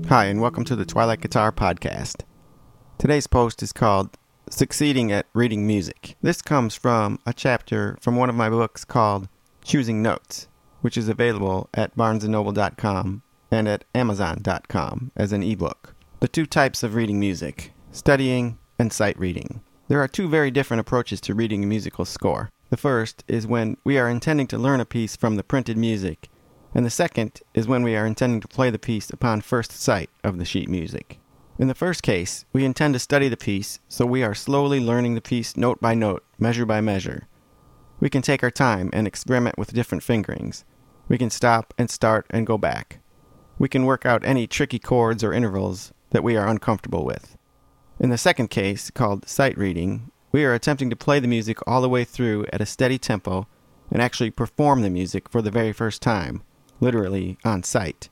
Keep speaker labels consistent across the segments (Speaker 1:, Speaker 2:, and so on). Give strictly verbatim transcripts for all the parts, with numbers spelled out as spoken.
Speaker 1: Hi, and welcome to the Twilight Guitar Podcast. Today's post is called Succeeding at Reading Music. This comes from a chapter from one of my books called Choosing Notes, which is available at barnes and noble dot com and at amazon dot com as an ebook. The two types of reading music, studying and sight reading. There are two very different approaches to reading a musical score. The first is when we are intending to learn a piece from the printed music, and the second is when we are intending to play the piece upon first sight of the sheet music. In the first case, we intend to study the piece, so we are slowly learning the piece note by note, measure by measure. We can take our time and experiment with different fingerings. We can stop and start and go back. We can work out any tricky chords or intervals that we are uncomfortable with. In the second case, called sight reading, we are attempting to play the music all the way through at a steady tempo and actually perform the music for the very first time, literally on sight.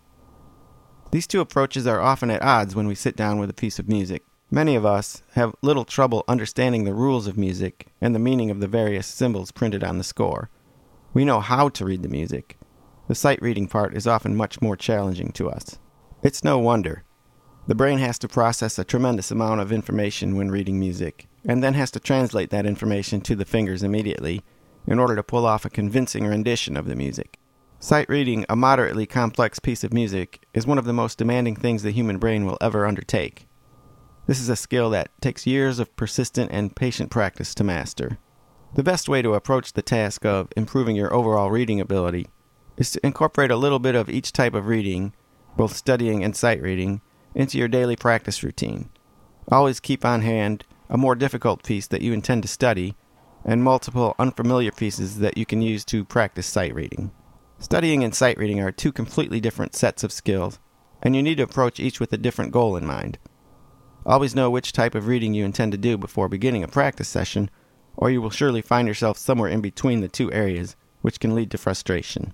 Speaker 1: These two approaches are often at odds when we sit down with a piece of music. Many of us have little trouble understanding the rules of music and the meaning of the various symbols printed on the score. We know how to read the music. The sight reading part is often much more challenging to us. It's no wonder. The brain has to process a tremendous amount of information when reading music, and then has to translate that information to the fingers immediately in order to pull off a convincing rendition of the music. Sight reading a moderately complex piece of music is one of the most demanding things the human brain will ever undertake. This is a skill that takes years of persistent and patient practice to master. The best way to approach the task of improving your overall reading ability is to incorporate a little bit of each type of reading, both studying and sight reading, into your daily practice routine. Always keep on hand a more difficult piece that you intend to study, and multiple unfamiliar pieces that you can use to practice sight reading. Studying and sight reading are two completely different sets of skills, and you need to approach each with a different goal in mind. Always know which type of reading you intend to do before beginning a practice session, or you will surely find yourself somewhere in between the two areas, which can lead to frustration.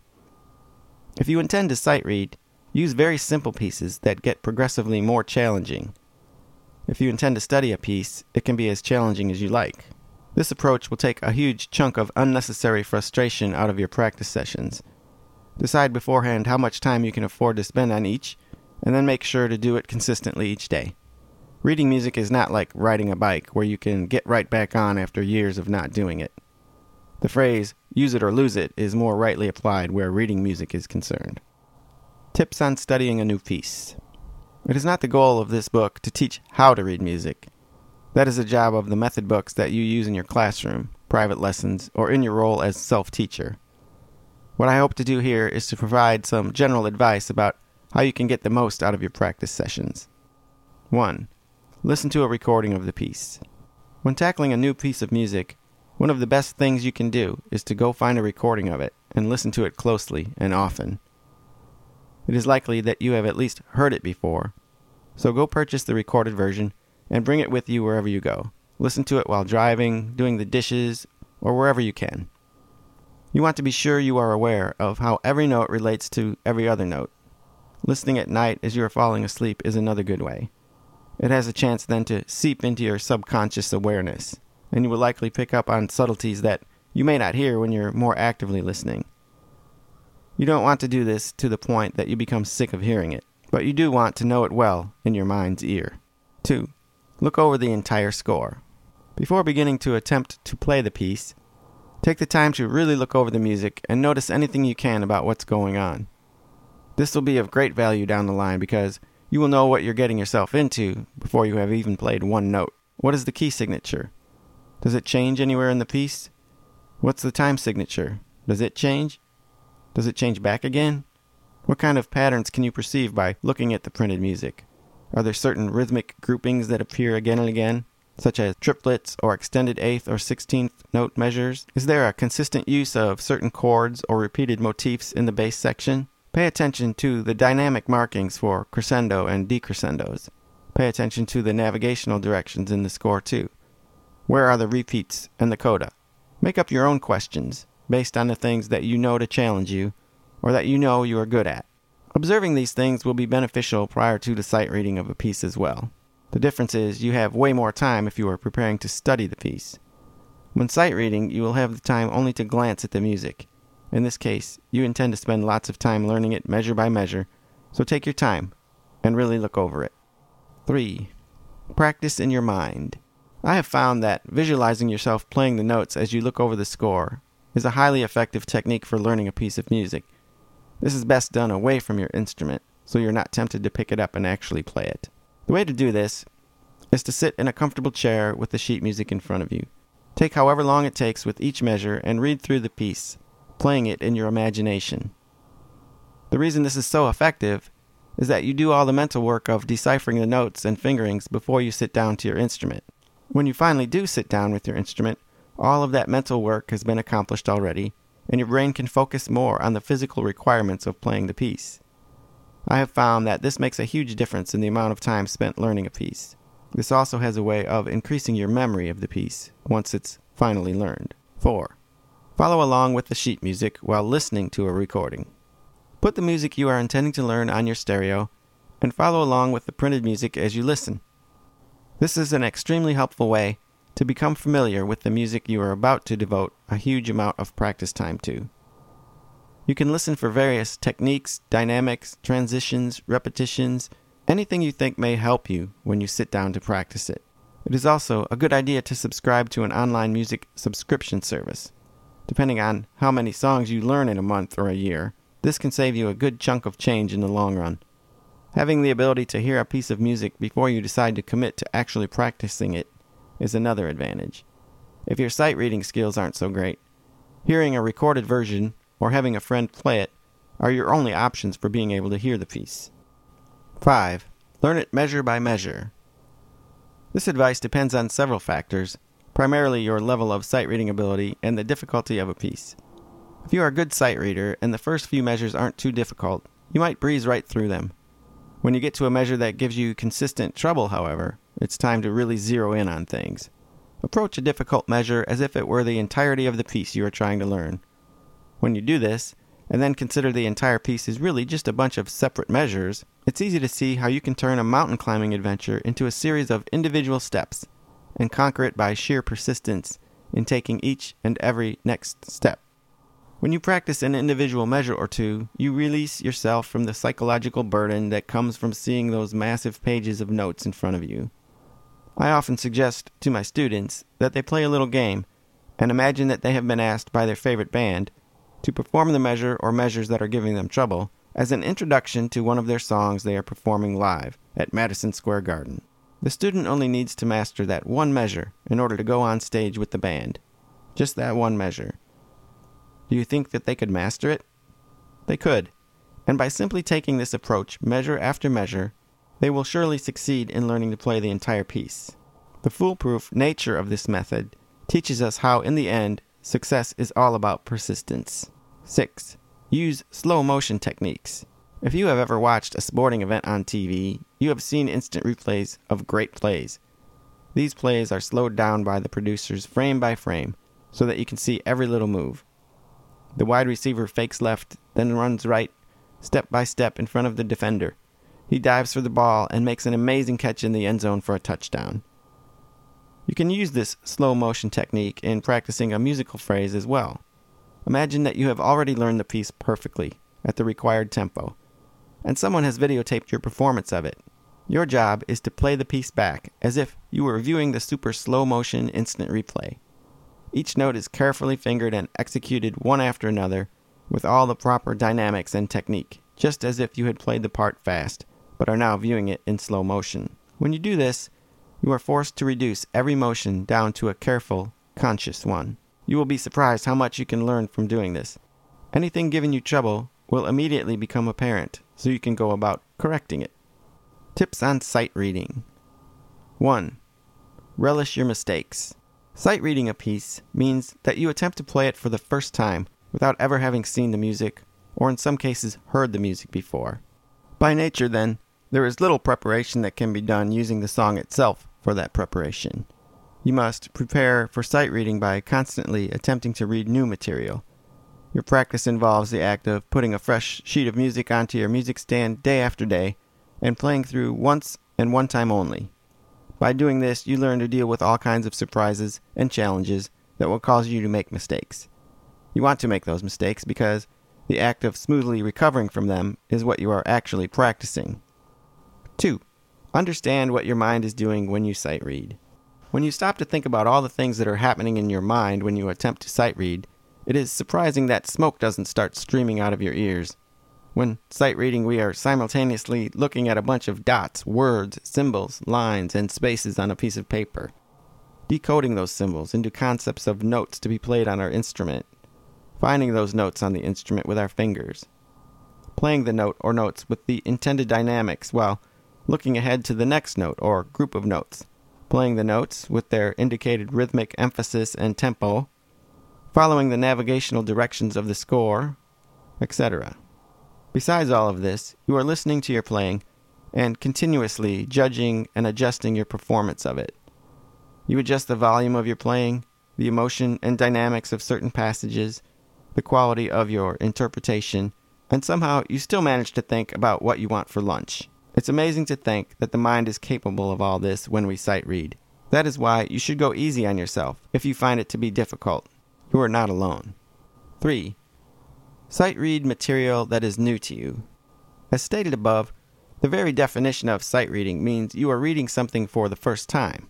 Speaker 1: If you intend to sight read, use very simple pieces that get progressively more challenging. If you intend to study a piece, it can be as challenging as you like. This approach will take a huge chunk of unnecessary frustration out of your practice sessions. Decide beforehand how much time you can afford to spend on each, and then make sure to do it consistently each day. Reading music is not like riding a bike, where you can get right back on after years of not doing it. The phrase, use it or lose it, is more rightly applied where reading music is concerned. Tips on studying a new piece. It is not the goal of this book to teach how to read music. That is the job of the method books that you use in your classroom, private lessons, or in your role as self-teacher. What I hope to do here is to provide some general advice about how you can get the most out of your practice sessions. one. Listen to a recording of the piece. When tackling a new piece of music, one of the best things you can do is to go find a recording of it and listen to it closely and often. It is likely that you have at least heard it before, so go purchase the recorded version and bring it with you wherever you go. Listen to it while driving, doing the dishes, or wherever you can. You want to be sure you are aware of how every note relates to every other note. Listening at night as you are falling asleep is another good way. It has a chance then to seep into your subconscious awareness, and you will likely pick up on subtleties that you may not hear when you're more actively listening. You don't want to do this to the point that you become sick of hearing it, but you do want to know it well in your mind's ear. two. Look over the entire score. Before beginning to attempt to play the piece, take the time to really look over the music and notice anything you can about what's going on. This will be of great value down the line because you will know what you're getting yourself into before you have even played one note. What is the key signature? Does it change anywhere in the piece? What's the time signature? Does it change? Does it change back again? What kind of patterns can you perceive by looking at the printed music? Are there certain rhythmic groupings that appear again and again, such as triplets or extended eighth or sixteenth note measures? Is there a consistent use of certain chords or repeated motifs in the bass section? Pay attention to the dynamic markings for crescendo and decrescendos. Pay attention to the navigational directions in the score too. Where are the repeats and the coda? Make up your own questions based on the things that you know to challenge you or that you know you are good at. Observing these things will be beneficial prior to the sight reading of a piece as well. The difference is you have way more time if you are preparing to study the piece. When sight reading, you will have the time only to glance at the music. In this case, you intend to spend lots of time learning it measure by measure, so take your time. and really look over it. three. Practice in your mind. I have found that visualizing yourself playing the notes as you look over the score is a highly effective technique for learning a piece of music. This is best done away from your instrument, so you're not tempted to pick it up and actually play it. The way to do this is to sit in a comfortable chair with the sheet music in front of you. Take however long it takes with each measure and read through the piece, playing it in your imagination. The reason this is so effective is that you do all the mental work of deciphering the notes and fingerings before you sit down to your instrument. When you finally do sit down with your instrument, all of that mental work has been accomplished already, and your brain can focus more on the physical requirements of playing the piece. I have found that this makes a huge difference in the amount of time spent learning a piece. This also has a way of increasing your memory of the piece once it's finally learned. four. Follow along with the sheet music while listening to a recording. Put the music you are intending to learn on your stereo and follow along with the printed music as you listen. This is an extremely helpful way to become familiar with the music you are about to devote a huge amount of practice time to. You can listen for various techniques, dynamics, transitions, repetitions, anything you think may help you when you sit down to practice it. It is also a good idea to subscribe to an online music subscription service. Depending on how many songs you learn in a month or a year, this can save you a good chunk of change in the long run. Having the ability to hear a piece of music before you decide to commit to actually practicing it is another advantage. If your sight reading skills aren't so great, hearing a recorded version or having a friend play it are your only options for being able to hear the piece. five. Learn it measure by measure. This advice depends on several factors, primarily your level of sight reading ability and the difficulty of a piece. If you are a good sight reader and the first few measures aren't too difficult, you might breeze right through them. When you get to a measure that gives you consistent trouble, however, it's time to really zero in on things. Approach a difficult measure as if it were the entirety of the piece you are trying to learn. When you do this, and then consider the entire piece is really just a bunch of separate measures, it's easy to see how you can turn a mountain climbing adventure into a series of individual steps and conquer it by sheer persistence in taking each and every next step. When you practice an individual measure or two, you release yourself from the psychological burden that comes from seeing those massive pages of notes in front of you. I often suggest to my students that they play a little game and imagine that they have been asked by their favorite band to perform the measure or measures that are giving them trouble as an introduction to one of their songs they are performing live at Madison Square Garden. The student only needs to master that one measure in order to go on stage with the band. Just that one measure. Do you think that they could master it? They could. And by simply taking this approach measure after measure, they will surely succeed in learning to play the entire piece. The foolproof nature of this method teaches us how, in the end, success is all about persistence. six. Use slow motion techniques. If you have ever watched a sporting event on T V, you have seen instant replays of great plays. These plays are slowed down by the producers frame by frame so that you can see every little move. The wide receiver fakes left, then runs right, step by step in front of the defender. He dives for the ball and makes an amazing catch in the end zone for a touchdown. You can use this slow motion technique in practicing a musical phrase as well. Imagine that you have already learned the piece perfectly at the required tempo, and someone has videotaped your performance of it. Your job is to play the piece back as if you were viewing the super slow motion instant replay. Each note is carefully fingered and executed one after another with all the proper dynamics and technique, just as if you had played the part fast, but are now viewing it in slow motion. When you do this, you are forced to reduce every motion down to a careful, conscious one. You will be surprised how much you can learn from doing this. Anything giving you trouble will immediately become apparent, so you can go about correcting it. Tips on sight reading. one. Relish your mistakes. Sight reading a piece means that you attempt to play it for the first time without ever having seen the music, or in some cases heard the music before. By nature, then, there is little preparation that can be done using the song itself for that preparation. You must prepare for sight reading by constantly attempting to read new material. Your practice involves the act of putting a fresh sheet of music onto your music stand day after day and playing through once and one time only. By doing this, you learn to deal with all kinds of surprises and challenges that will cause you to make mistakes. You want to make those mistakes because the act of smoothly recovering from them is what you are actually practicing. Two, understand what your mind is doing when you sight read. When you stop to think about all the things that are happening in your mind when you attempt to sight read, it is surprising that smoke doesn't start streaming out of your ears. When sight reading, we are simultaneously looking at a bunch of dots, words, symbols, lines, and spaces on a piece of paper, decoding those symbols into concepts of notes to be played on our instrument, finding those notes on the instrument with our fingers, playing the note or notes with the intended dynamics while looking ahead to the next note or group of notes, playing the notes with their indicated rhythmic emphasis and tempo, following the navigational directions of the score, et cetera. Besides all of this, you are listening to your playing and continuously judging and adjusting your performance of it. You adjust the volume of your playing, the emotion and dynamics of certain passages, the quality of your interpretation, and somehow you still manage to think about what you want for lunch. It's amazing to think that the mind is capable of all this when we sight read. That is why you should go easy on yourself if you find it to be difficult. You are not alone. Three, sight read material that is new to you. As stated above, the very definition of sight reading means you are reading something for the first time.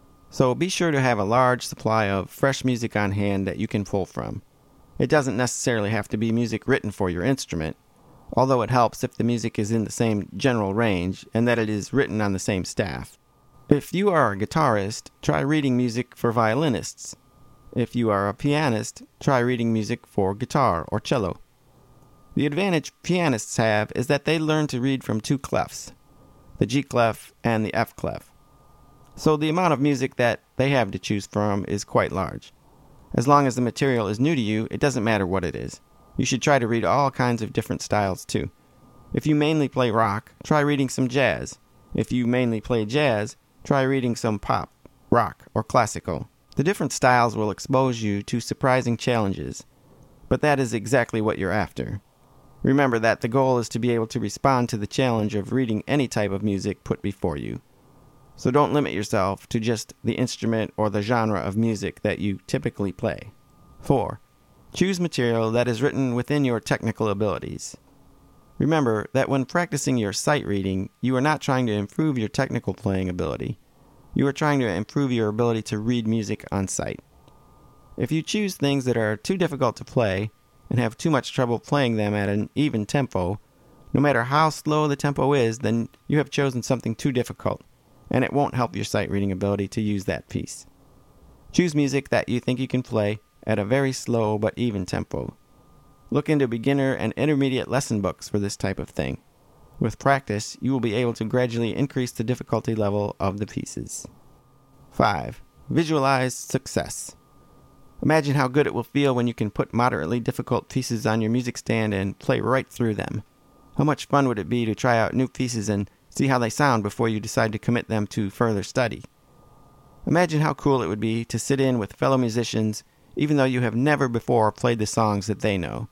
Speaker 1: So be sure to have a large supply of fresh music on hand that you can pull from. It doesn't necessarily have to be music written for your instrument, although it helps if the music is in the same general range and that it is written on the same staff. If you are a guitarist, try reading music for violinists. If you are a pianist, try reading music for guitar or cello. The advantage pianists have is that they learn to read from two clefs, the G clef and the F clef. So the amount of music that they have to choose from is quite large. As long as the material is new to you, it doesn't matter what it is. You should try to read all kinds of different styles too. If you mainly play rock, try reading some jazz. If you mainly play jazz, try reading some pop, rock, or classical. The different styles will expose you to surprising challenges, but that is exactly what you're after. Remember that the goal is to be able to respond to the challenge of reading any type of music put before you. So don't limit yourself to just the instrument or the genre of music that you typically play. Four, choose material that is written within your technical abilities. Remember that when practicing your sight reading, you are not trying to improve your technical playing ability. You are trying to improve your ability to read music on sight. If you choose things that are too difficult to play and have too much trouble playing them at an even tempo, no matter how slow the tempo is, then you have chosen something too difficult, and it won't help your sight reading ability to use that piece. Choose music that you think you can play at a very slow but even tempo. Look into beginner and intermediate lesson books for this type of thing. With practice, you will be able to gradually increase the difficulty level of the pieces. Five, visualize success. Imagine how good it will feel when you can put moderately difficult pieces on your music stand and play right through them. How much fun would it be to try out new pieces and see how they sound before you decide to commit them to further study? Imagine how cool it would be to sit in with fellow musicians even though you have never before played the songs that they know.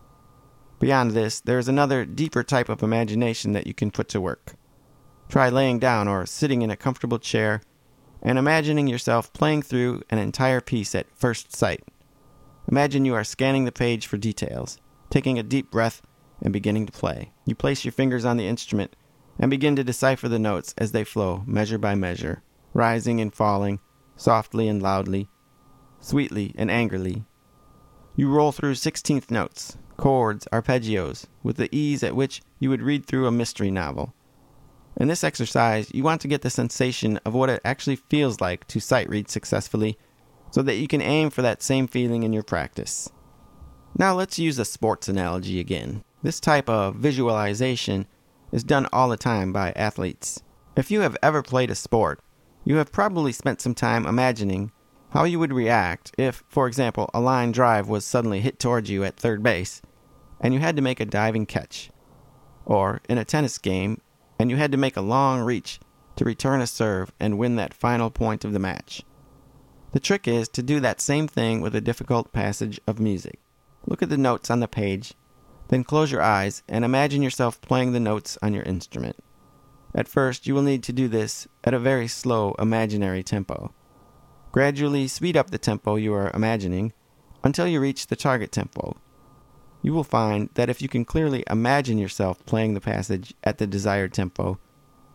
Speaker 1: Beyond this, there is another, deeper type of imagination that you can put to work. Try laying down or sitting in a comfortable chair and imagining yourself playing through an entire piece at first sight. Imagine you are scanning the page for details, taking a deep breath, and beginning to play. You place your fingers on the instrument and begin to decipher the notes as they flow, measure by measure, rising and falling, softly and loudly, sweetly and angrily. You roll through sixteenth notes, chords, arpeggios, with the ease at which you would read through a mystery novel. In this exercise, you want to get the sensation of what it actually feels like to sight read successfully so that you can aim for that same feeling in your practice. Now let's use a sports analogy again. This type of visualization is done all the time by athletes. If you have ever played a sport, you have probably spent some time imagining how you would react if, for example, a line drive was suddenly hit towards you at third base and you had to make a diving catch. Or in a tennis game, and you had to make a long reach to return a serve and win that final point of the match. The trick is to do that same thing with a difficult passage of music. Look at the notes on the page, then close your eyes and imagine yourself playing the notes on your instrument. At first, you will need to do this at a very slow imaginary tempo. Gradually speed up the tempo you are imagining until you reach the target tempo. You will find that if you can clearly imagine yourself playing the passage at the desired tempo,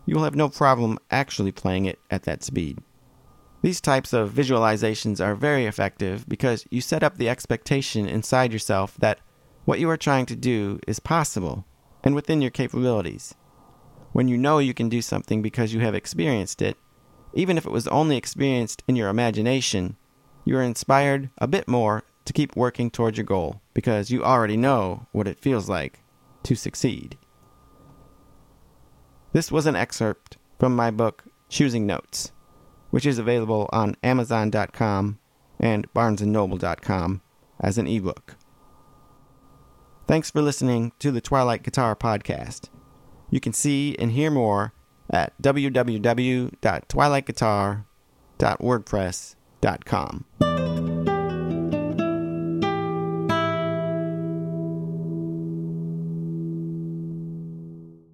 Speaker 1: you will have no problem actually playing it at that speed. These types of visualizations are very effective because you set up the expectation inside yourself that what you are trying to do is possible and within your capabilities. When you know you can do something because you have experienced it, even if it was only experienced in your imagination, you are inspired a bit more to keep working toward your goal because you already know what it feels like to succeed. This was an excerpt from my book, Choosing Notes, which is available on Amazon dot com and Barnes and Noble dot com as an ebook. Thanks for listening to the Twilight Guitar Podcast. You can see and hear more at w w w dot twilight guitar dot wordpress dot com.